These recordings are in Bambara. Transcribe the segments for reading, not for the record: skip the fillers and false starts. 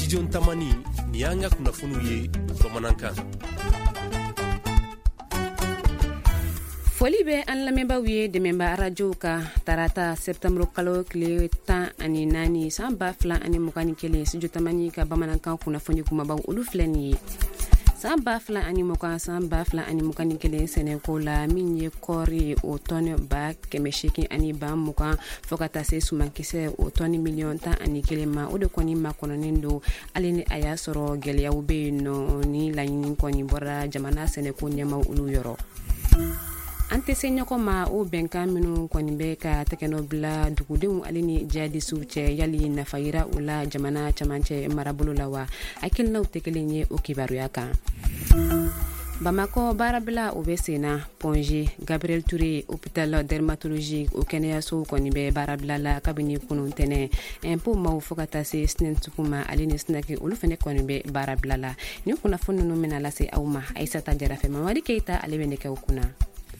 studio tamani ni an ka kunnafoniw ye bamanankan. Foli bɛ an lamɛnbaaw ye dɛmɛba arajow ka tarata septembre kalo tile 14 san 2021 studio tamani ka bamanankan kunnafoni kumabaw olu filɛ nin ye. San 2020 san 2021 sɛnɛko la min ye kɔɔri o tɔni 820 fo ka taa se sumankisɛ o tɔni miliyɔn 11 ma o de kɔni ma kɔnɔnen don hali ni a y'a sɔrɔ gɛlɛyaw bɛ yen nɔ ni laɲini kɔni bɔra jamana sɛnɛko ɲɛmaw olu yɔrɔ. An tɛ se ɲɔgɔn ma o bɛnkan minnu kɔni bɛ ka tɛgɛnɔ bila dugudenw ale ni jihadisiw cɛ yali nafa yira u la jamana camancɛ marabolo la wa hakilinaw tɛ kelen ye o kibaruya kan. Bamako baarabila o bɛ senna Ponge Gabriel Touré hôpital dermatologique o kɛnɛyaso kɔni bɛ baarabila la kabini kunun tɛnɛ impôt maw fo ka taa se sinɛntukuma ale ni sinaki olu fɛnɛ kɔni bɛ baarabila la ni kunnafoni ninnu bɛna lase aw ma Aisata Jarafe Mamadi Keita ale bɛ nɛgɛw kunna.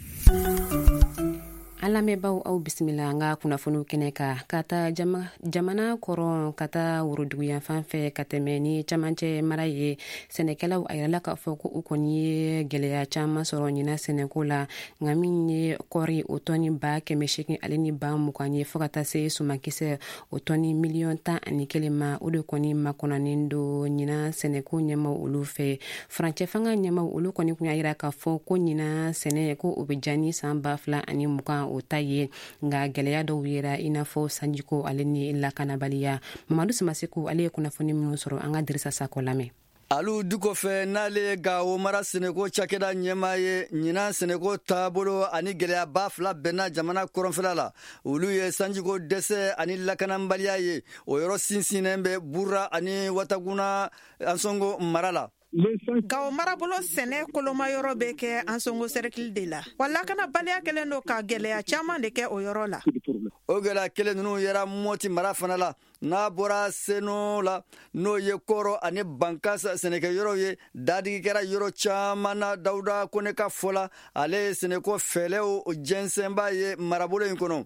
An lamɛnbaaw aw bisimila an ka kunnafoniw kɛnɛ ka taa jamana kɔrɔ ka taa worodugu yanfan fɛ ka tɛmɛ ni camancɛ mara ye sɛnɛkɛlaw a yirala k'a fɔ ko u kɔni ye gɛlɛya caman sɔrɔ ɲina sɛnɛko la nka min ye kɔɔri o tɔni 880 ale ni 20 ye fo ka taa se sumankisɛ o tɔni miliyɔn 11 ma o de kɔni makɔnɔnen do ɲina sɛnɛko ɲɛmaw olu fɛ furancɛ fanga ɲɛmaw olu kɔni kun y'a yira k'a fɔ ko ɲina sɛnɛ ko o bɛ jani san 2020 o ta ye nka gɛlɛya dɔw yera i n'a fɔ sanjiko ale ni lakanabaliya. Mamadu Samasiku ale ye kunnafoni minnu sɔrɔ an ka Dirisa Sako lamɛn. Alu du kɔfɛ n'ale Gawo mara sɛnɛko cakɛda ɲɛmaa ye ɲinan sɛnɛko taabolo ani gɛlɛyaba fila bɛnna jamana kɔrɔnfɛla la olu ye sanjiko dɛsɛ ani lakanabaliya ye o yɔrɔ sinsinnen bɛ Burra ani Wataguna Ansongo mara la. Gawo marabolo sɛnɛ koloma yɔrɔ bɛ kɛ Ansongo cercle de la wa lakanabaliya kɛlen do ka gɛlɛya caman de kɛ o yɔrɔ la. O gɛlɛya kelen ninnu yera Moti mara fana la n'a bɔra Seno la n'o ye Kɔrɔ ani Bankas sɛnɛkɛyɔrɔw ye dadigi kɛra yɔrɔ caman na. Dawuda Kone ka fɔ la ale ye sɛnɛko fɛlɛw jɛnsɛnba ye marabolo in kɔnɔ.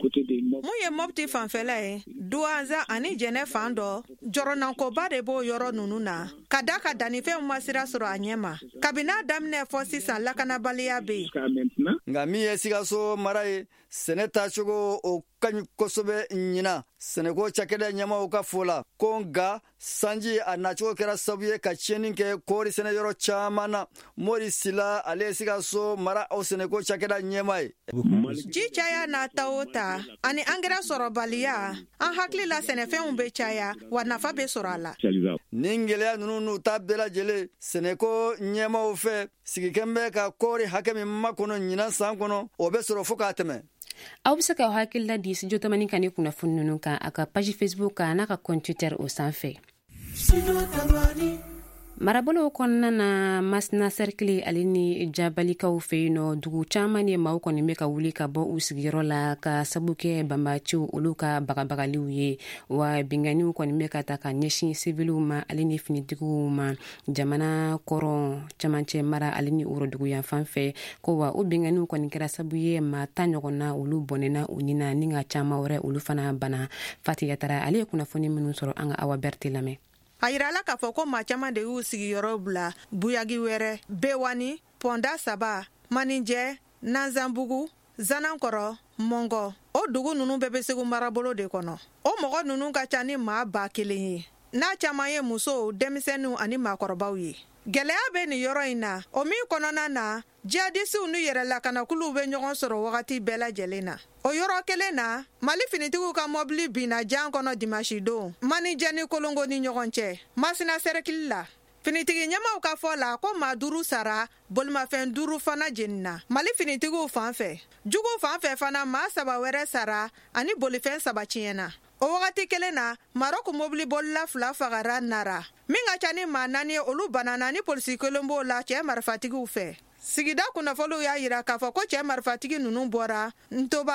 Mun ye Mopti fanfɛla ye Duanza ani Jɛnɛ fan dɔ jɔrɔnankoba de b'o yɔrɔ ninnu na ka da ka dannifɛnw ma sira sɔrɔ a ɲɛ ma kabini a daminɛ fɔ sisan lakanabaliya bɛ yen. Nka min ye Sikaso mara ye sɛnɛ taacogo o ka ɲi kosɛbɛ ɲina sɛnɛko cakɛda ɲɛmaaw ka fɔ la ko nka sanji a nacogo kɛra sababu ye ka tiɲɛni kɛ kɔɔri sɛnɛyɔrɔ caman na. Mori Sila ale ye Sikaso mara o sɛnɛko cakɛda ɲɛmaa ye. Ji caya n'a ta o ta ani angɛrɛ sɔrɔbaliya an hakili la sɛnɛfɛnw bɛ caya wa nafa bɛ sɔrɔ a la. Ni gɛlɛya ninnu n'u ta bɛɛ lajɛlen sɛnɛko ɲɛmaaw fɛ sigikɛn bɛ ka kɔɔri hakɛ min makɔnɔ ɲinan san kɔnɔ o bɛ sɔrɔ fo k'a tɛmɛ. Aw bɛ se ka hakilila di studio tamani kan ni kunnafoni ninnu kan a ka page Facebook kan n'a ka compte Twitter o sanfɛ. Marabolo kɔnɔna na Masina cercle ale ni Jabalikaw fɛ yen nɔ dugu caman ye maaw kɔni bɛ ka wuli ka bɔ u sigiyɔrɔ la ka sabu kɛ banbaciw olu ka bagabagaliw ye wa binganiw kɔni bɛ ka ta ka ɲɛsin civiliw ma ale ni finitigiw ma jamana kɔrɔ camancɛ mara ale ni worodugu yanfan fɛ ko wa o binganiw kɔni kɛra sabu ye maa 10 ɲɔgɔnna olu bɔnɛna u ni na ni ka caman wɛrɛ olu fana bana. Fatiyatara ale ye kunnafoni minnu sɔrɔ an ka Awa Berté lamɛn. A yirala k'a fɔ ko maa caman de y'u sigiyɔrɔ bila Buyagi wɛrɛ, Bewani, Ponda Saba, Maninjɛ, Nanzanbugu, Zanankɔrɔ, Mɔngɔ. O dugu ninnu bɛɛ bɛ Segu marabolo de kɔnɔ. O mɔgɔ ninnu ka ca ni maa 1000 ye. N'a caman ye musow, denmisɛnninw ani maakɔrɔbaw ye. Gɛlɛya bɛ nin yɔrɔ in na o min kɔnɔna na jihadisiw n'u yɛrɛ lakanakuluw bɛ ɲɔgɔn sɔrɔ wagati bɛɛ lajɛlen na. O yɔrɔ kelen na Mali finitigiw ka mɔbili binna jan kɔnɔ dimanche don Manijɛ ni Kolongo ni ɲɔgɔn cɛ Masina cercle la. Finitigi ɲɛmaw ka fɔ la ko maa 5 sara bolimafɛn 5 fana jenina Mali finitigiw fan fɛ. Jugu fan fɛ fana maa 3 wɛrɛ sara ani bolifɛn 3 tiɲɛna. O wagati kelen na Marok mobili bolila 2 fagara Nara min ka ca ni maa 4 ye olu banana ni polisi kelen b'o la cɛ marifatigiw fɛ. Sigida kunnafoliw y'a yira k'a fɔ ko cɛ marifatigi ninnu bɔra Ntobala,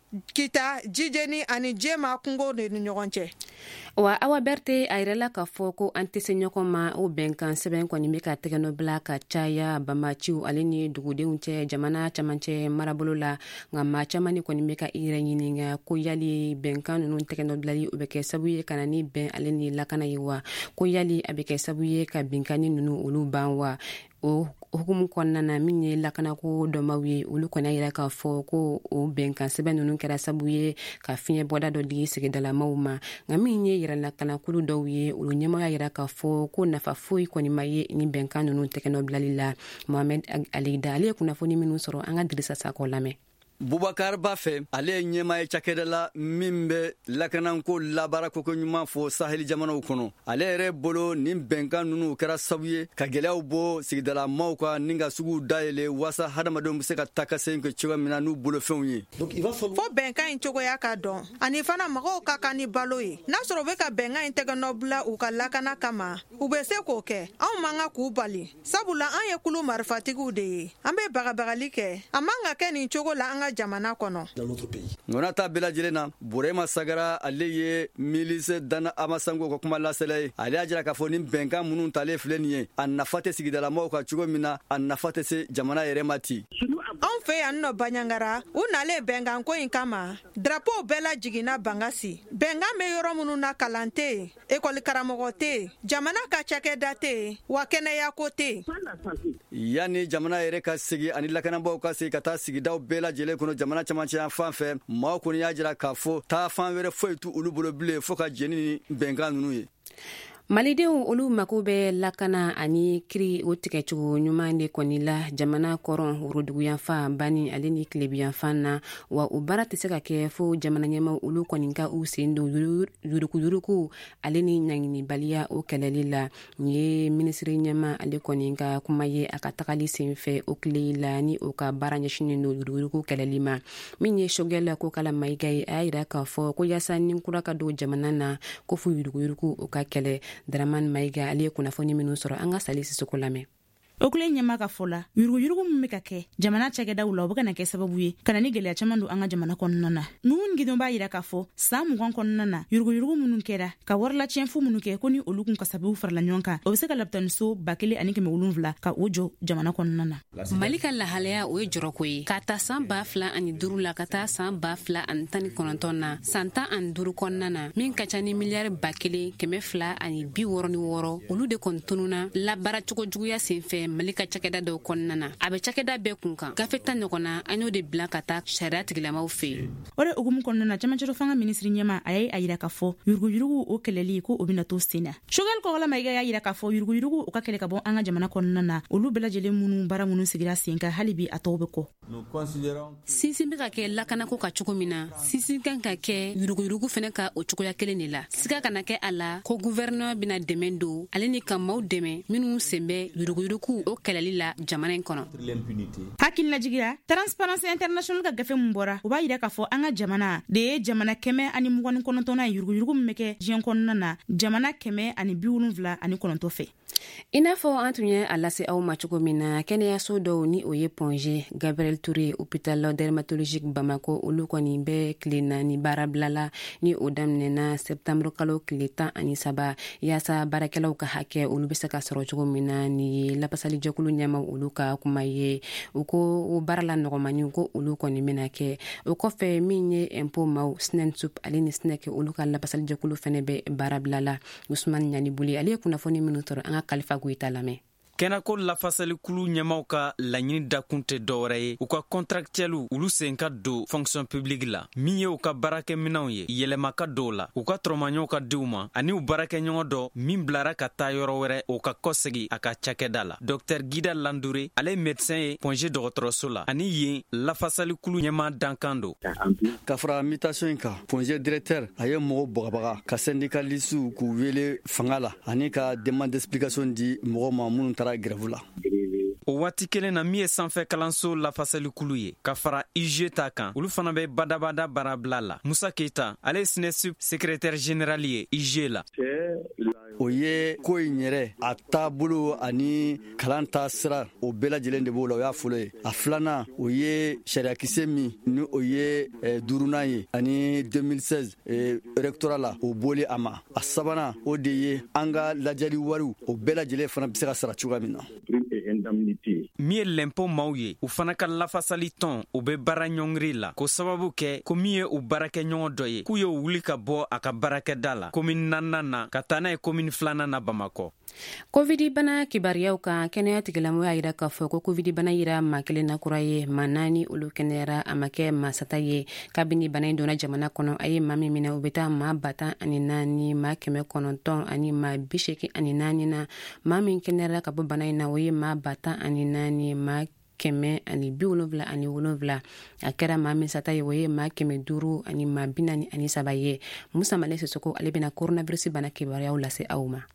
kita jijeni ani jema kungo de ni ɲɔgɔn cɛ. Wa Awa Berte a yirala k'a fɔ ko an tɛ se ɲɔgɔn ma o bɛnkan sɛbɛn kɔni bɛ ka tɛgɛnɔ bila ka caya bamaciw ale ni dugudenw cɛ jamana camancɛ marabolo la nka maa caman ni kɔni bɛ ka i yɛrɛ ɲininka ko yali bɛnkan ninnu tɛgɛnɔ bilali o bɛ kɛ sababu ye ka na ni bɛn ale ni lakana ye wa ko yali a bɛ kɛ sababu ye ka binkani ninnu olu ban wa o hukumu kɔnɔna na min ye lakanako dɔmaw ye olu kɔni yira k'a fɔ ko o bɛnkan sɛbɛn ninnu kɛra sababu ye ka fiɲɛ bɔda dɔ di sigidalamaw ma nka min ye yɛrɛlakanakulu dɔw ye olu ɲɛmɔgɔ y'a yira k'a fɔ ko nafa foyi kɔni ma ye ni bɛnkan ninnu tɛgɛnɔ bilali la. Mohamed Alida ale ye kunnafoni minnu sɔrɔ an ka Dirisa Sakɔ lamɛn. Bubakar Bafé ale ye ɲɛmaa ye cakɛda la min bɛ lakanako labaara koko ɲuman fɔ saheli jamanaw kɔnɔ. Ale yɛrɛ bolo nin bɛnkan ninnu kɛra sababu ye ka gɛlɛyaw bɔ sigidalamaw ka ni ka suguw dayɛlɛ waasa hadamadenw bɛ se ka taa ka segin kɛ cogoya min na n'u bolofɛnw ye. Fo bɛnkan in cogoya ka dɔn ani fana mɔgɔw ka kan ni balo ye. N'a sɔrɔ u bɛ ka bɛnkan in tɛgɛnɔ bila u ka lakana kama u bɛ se k'o kɛ. Anw man ka k'u bali sabula an ye kulu marifatigiw de ye. An bɛ bagabagali kɛ a man ka kɛ nin cogo la an ka jamana kɔnɔ. Ngona ta bɛɛ lajɛlen na Burema Sagara ale ye milice Dana Amasango ka kuma lasɛlɛ ye. Ale y'a jira k'a fɔ nin bɛnkan minnu talen filɛ nin ye a nafa tɛ sigidalamaw ka cogo min na a nafa tɛ se jamana yɛrɛ ma ten. Anw fɛ yan nɔ Baɲangara u nalen bɛnkan ko in kama drapeau bɛɛ lajiginna Bangasi. Bɛnkan bɛ yɔrɔ minnu na kalan tɛ yen, ekɔli karamɔgɔ tɛ yen, jamana ka cakɛda tɛ yen, wa kɛnɛyako tɛ yen. Yani jamana yɛrɛ ka sigi ani lakanabaw ka sigi ka taa sigidaw bɛɛ lajɛlen kɔnɔ jamana camancɛ yan fan fɛ maaw kɔni y'a jira k'a fɔ taa fan wɛrɛ foyi tu olu bolo bilen fo ka jɛni ni bɛnkan ninnu ye. Malidenw olu mako bɛ lakana ani kiri o tigɛcogo ɲuman de kɔni la jamana kɔrɔn woroduguyanfan bani ale ni kilebiyanfan na wa o baara tɛ se ka kɛ fo jamana ɲɛmaw olu kɔni ka u sen don yurukuyuruku ale ni ɲaŋinibaliya o kɛlɛli la. Nin ye minisiri ɲɛma ale kɔni ka kuma ye a ka tagali senfɛ o tile la ni o ka baara ɲɛsinen don yurukuyuruku kɛlɛli ma. Min ye Sogɛla ko kala Mayiga ye a y'a yira k'a fɔ ko yaasa ni kura ka don jamana na ko fo yurukuyuruku o ka kɛlɛ. Dramane Mayiga ale ye kunnafoni minnu sɔrɔ an ka Sali Sisoko lamɛn. O kule ɲɛma ka fɔ la yuruguyurugu min bɛ ka kɛ jamana cakɛdaw la o bɛ ka na kɛ sababu ye ka na ni gɛlɛya caman don an ka jamana kɔnɔna na. Nuhun Gideon b'a yira k'a fɔ san 20 kɔnɔna na yuruguyurugu minnu kɛra ka warilacɛnfu minnu kɛ ko ni olu kun kasabiw farala ɲɔgɔn kan o bɛ se ka lapitaniso 1700 ka o jɔ jamana kɔnɔna na. Mali ka lahalaya o ye jɔrɔko ye ka ta san 2005 la ka taa san 2019 na san 15 kɔnɔna na min ka ca ni miliyari 1,266 olu de kɔni tununa labaara cogo juguya senfɛ Mali ka cakɛda dɔw kɔnɔna na a bɛ cakɛda bɛɛ kun kan gafe ta ɲɔgɔnna an y'o de bila ka taa sariya tigilamaw fɛ. O de hukumu kɔnɔna na camancɛro fanga minisiri ɲɛma a ye a yira k'a fɔ yuruguyurugu o kɛlɛli ko o bɛna to sen na. Sogɛl Kɔgɔla Mayiga y'a yira k'a fɔ yuruguyurugu o ka kɛlɛ ka bɔ an ka jamana kɔnɔna na olu bɛɛ lajɛlen minnu baara minnu sigira sen kan hali bi a tɔw bɛ kɔ. Sinsin bɛ ka kɛ lakanako ka cogo min na sinsin kan ka kɛ yuruguyurugu fɛnɛ ka o cogoya kelen de la. Siga kana kɛ a la ko gouvernement bɛna dɛmɛ don ale ni ka maaw dɛmɛ minnu sen bɛ yuruguyurugu o kɛlɛli la jamana in kɔnɔ. Hakililajigira Transparency International ka gafe mun bɔra o b'a yira k'a fɔ an ka jamana de ye jamana 129 ye yuruguyurugu min bɛ kɛ diɲɛ kɔnɔna na jamana 179 fɛ. I n'a fɔ an tun ye a lase aw ma cogo min na kɛnɛyaso dɔw ni o ye Ponge Gabriel Touré hôpital dermatologique Bamako olu kɔni bɛ tile 4 baara bilala ni o daminɛna septembre kalo tile 13 yaasa baarakɛlaw ka hakɛ olu bɛ se ka sɔrɔ cogo min na ni ye lapasali jɛkulu ɲɛma olu ka kuma ye u ko o baara la nɔgɔmani ko olu kɔni bɛna kɛ o kɔfɛ min ye impôt maw SNENSUP ale ni SNEC olu ka lapasali jɛkulu fɛnɛ bɛ baara bilala Usman Ɲanibuli ale ye kunnafoni minnu sɔrɔ an ka Kalifa Goyita lamɛn. Kɛnɛko lafasalikulu ɲɛmaw ka laɲini dakun tɛ dɔwɛrɛ ye u ka contractuels olu sen ka don fonction publique la min ye u ka baarakɛminɛnw ye yɛlɛma ka don la u ka tɔrɔmaɲɔw ka diw ma ani u baarakɛɲɔgɔn dɔ min bilara ka taa yɔrɔ wɛrɛ o ka kɔsegi a ka cakɛda la. Dr Gida Landoure ale ye médecin ye Ponge dɔgɔtɔrɔso la ani yen lafasalikulu ɲɛma dankan don. Ka fara mutation in kan Ponge directeur a ye mɔgɔw bagabaga ka syndicalistes k'u wele fanga la ani ka demande d'explication di mɔgɔw ma minnu grève la. o waati kelen na min ye sanfɛ kalanso lafasalikulu ye ka fara IG ta kan olu fana bɛ badabada baarabila la. Musa Keita ale ye SNESUP secrétaire général ye IG la. O ye ko in yɛrɛ a taabolo ani kalan ta sira o bɛɛ lajɛlen de b'o la o y'a fɔlɔ ye. A filanan o ye sariyakisɛ min ni o ye duurunan ye ani 2016 rectorat la o bɔli a ma. A sabanan o de ye an ka lajɛli wariw o bɛɛ lajɛlen fana bɛ se ka sara cogoya min na. Min ye l'impôt maaw ye u fana ka lafasali tɔn o bɛ baara ɲɔngiri la k'o sababu kɛ ko min ye u baarakɛɲɔgɔn dɔ ye k'u ye wuli ka bɔ a ka baarakɛda la commune 4nan na ka taa n'a ye commune 2nan na Bamakɔ. Covid bana kibariyaw kan kɛnɛya tigilamɔgɔw y'a yira k'a fɔ ko covid bana yira maa kelen na kura ye maa 4 olu kɛnɛyara a ma kɛ maa sata ye kabini bana in donna jamana kɔnɔ a ye maa min minɛ u bɛ taa maa 104 maa 900 ani maa 84 na maa min kɛnɛyara ka bɔ bana in na o ye maa 104 maa 177 a kɛra maa min sata ye o ye maa 500 ani maa 43 ye. Musa Male Sisoko ale bɛna coronavirus bana kibariyaw lase aw ma.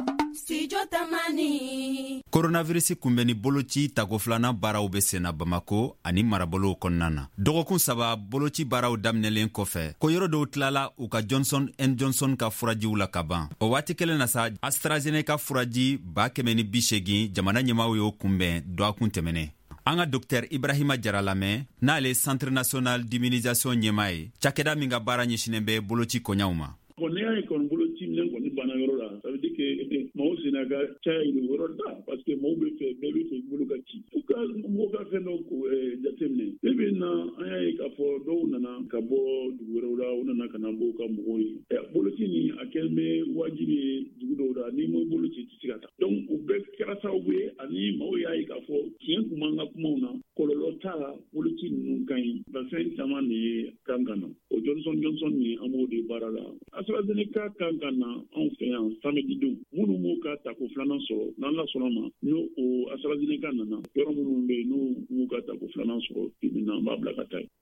Coronavirus kunbɛnni boloci tako filanan baaraw bɛ senna Bamako ani marabolow kɔnɔna na. Dɔgɔkun 3 boloci baaraw daminɛlen kɔfɛ ko yɔrɔ dɔw tilala u ka Johnson & Johnson ka furajiw la ka ban. O waati kelen na sa AstraZeneca furaji 180 jamana ɲɛmaaw y'o kunbɛn dɔgɔkun tɛmɛnen. An ka Dr Ibrahima Jara lamɛn n'ale Centre National d'Immunisation ɲɛmaa ye cakɛda min ka baara ɲɛsinen bɛ boloci koɲaw ma. N'i y'a ye kɔni boloci minɛn kɔni banna yɔrɔ la ça veut dire que maaw senna ka caya yen yɔrɔ la parce que maaw bɛ fɛ bɛɛ bɛ fɛ bolo ka ci fo ka mɔgɔw ka fɛn dɔw jateminɛ ne bɛ na an y'a ye k'a fɔ dɔw nana ka bɔ dugu wɛrɛw la u nana ka na bɔ ka mɔgɔw ye boloci nin a kɛlen bɛ wajibi ye dugu dɔw la n'i ma boloci tɛ se ka taa donc u bɛɛ kɛra sababu ye ani maaw y'a ye k'a fɔ tiɲɛ kun b'an ka kumaw na kɔlɔlɔ t'a la boloci ninnu ka ɲi vaccin caman de ye kan ka na o Johnson ni an b'o de baara la AstraZeneca kan ka na anw fɛ yan samedi don minnu m'u ka tako filanan sɔrɔ n'an la sɔnna ma n'o o AstraZeneca nana yɔrɔ minnu bɛ yen n'u m'u ka tako filanan sɔrɔ bi na an b'a bila ka taa yen.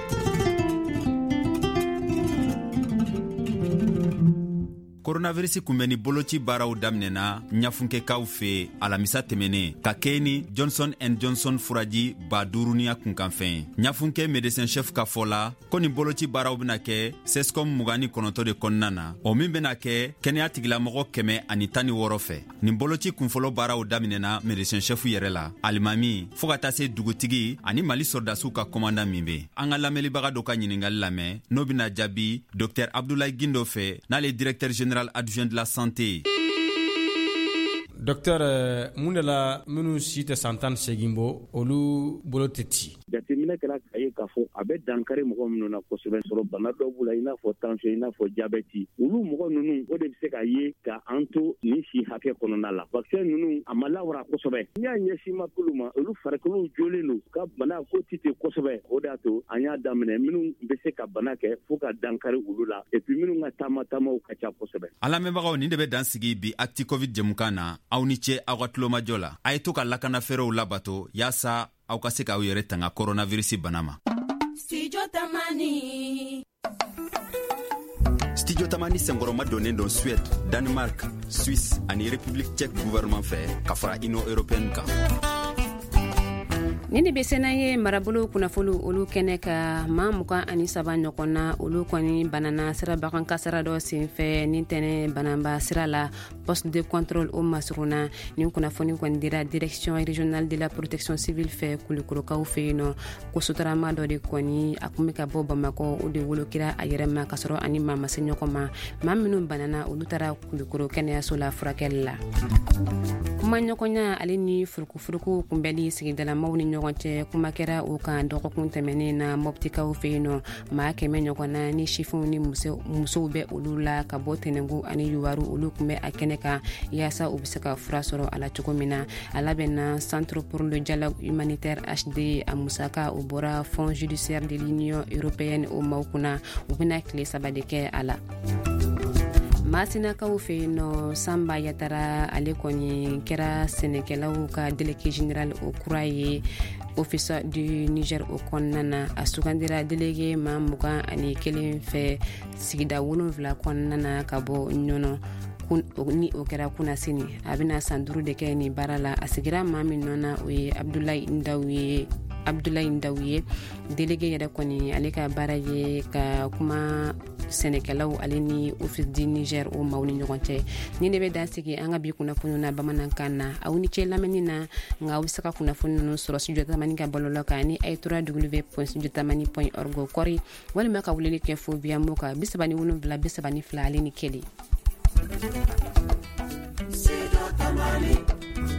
Coronavirus kunbɛnni boloci baaraw daminɛna ɲafunkɛkaw fɛ alamisa tɛmɛnen ka kɛ ni Johnson & Johnson furaji 5000 kunkanfɛn. Ɲafunkɛ médecin chef ka fɔ la ko nin boloci baaraw bɛna kɛ CESCOM 29 de kɔnɔna na o min bɛna kɛ kɛnɛya tigilamɔgɔ 116 fɛ. Nin boloci kunfɔlɔ baaraw daminɛna médecin chef yɛrɛ la alimami fo ka taa se dugutigi ani Mali sɔrdasiw ka commandant min bɛ. An ka lamɛnlibaga dɔ ka ɲininkali lamɛn n'o bɛna jaabi Dr Abdoulaye Gindo fɛ n'ale directeur général adjoint de la santé. Docteur mun de la minnu si tɛ san 18 bɔ olu bolo tɛ ci. Jateminɛ kɛra k'a ye k'a fɔ a bɛ dankari mɔgɔ minnu na kosɛbɛ sɔrɔ bana dɔw b'u la i n'a fɔ tension i n'a fɔ diabète olu mɔgɔ ninnu o de bɛ se k'a ye ka an to nin si hakɛ kɔnɔna la vaccin ninnu a ma lawara kosɛbɛ n'i y'a ɲɛsin makulu ma olu farikolo jɔlen don ka bana ko ti ten kosɛbɛ o de y'a to an y'a daminɛ minnu bɛ se ka bana kɛ fo ka dankari olu la et puis minnu ka taama-taamaw ka ca kosɛbɛ. An lamɛnbagaw nin de bɛ dan sigi bi Actu Covid jɛmukan na aw ni ce aw ka tulomajɔ la a ye to ka lakana fɛɛrɛw labato yaasa aw ka se k'aw yɛrɛ tanga coronavirus bana ma. Studio Tamani senkɔrɔma donnen don Suède, Danemark, Suisse ani République tchèque gouvernement fɛ ka fara Union européenne kan. Ni de bɛ sena ye marabolo kunnafoni olu kɛnɛ ka maa 23 ɲɔgɔn na olu kɔni banana sirabakan kasara dɔ senfɛ ni tɛnɛ bananba sira la poste de contrôle au Masuruna ni kunnafoni kɔni dira direction régionale de la protection civile fɛ Kulukorokaw fɛ yen nɔ ko sotarama dɔ de kɔni a kun bɛ ka bɔ Bamakɔ o de wolokira a yɛrɛ ma kasɔrɔ ani maa ma se ɲɔgɔn ma maa minnu banana olu taara Kulukoro kɛnɛyaso la furakɛli la. Kuma ɲɔgɔnya ale ni furukufuruku kunbɛli sigidalamaw ni ɲɔgɔn cɛ kuma kɛra o kan dɔgɔkun tɛmɛnen na Moptikaw fɛ yen nɔ maa 100 ɲɔgɔn na ni chiffres ni musow bɛ olu la ka bɔ Tɛnɛngu ani Yuwaru olu kun bɛ a kɛnɛ kan yaasa u bɛ se ka fura sɔrɔ a la cogo min na a labɛnna Centre pour le dialogue humanitaire HD a musaka o bɔra Fonds judiciaire de l'Union européenne o maaw kunna u bɛna tile 3 de kɛ a la. Masinakaw fɛ yen nɔ Samba Yatara ale kɔni kɛra sɛnɛkɛlaw ka délégué général o kura ye office du Niger o kɔnɔna na a sugandira délégué maa 21 fɛ sigida 7 kɔnɔna na ka bɔ ɲɔnɔ ni o kɛra kunnasini a bɛna san 5 de kɛ ni baara la a sigira maa min nɔ na o ye Abdoulaye Ndaw ye délégué yɛrɛ kɔni ale ka baara ye ka kuma sɛnɛkɛlaw ale ni office du Niger o maaw ni ɲɔgɔn cɛ ni ne bɛ dan sigi an ka bi kunnafoni na bamanankan na aw ni cɛ lamɛnni na nka aw bɛ se ka kunnafoni ninnu sɔrɔ studio tamani ka bɔlɔlɔ kan ni a ye www.studiotamani.org kɔri walima ka weleli kɛ fo via mo kan 37 32 ale ni 1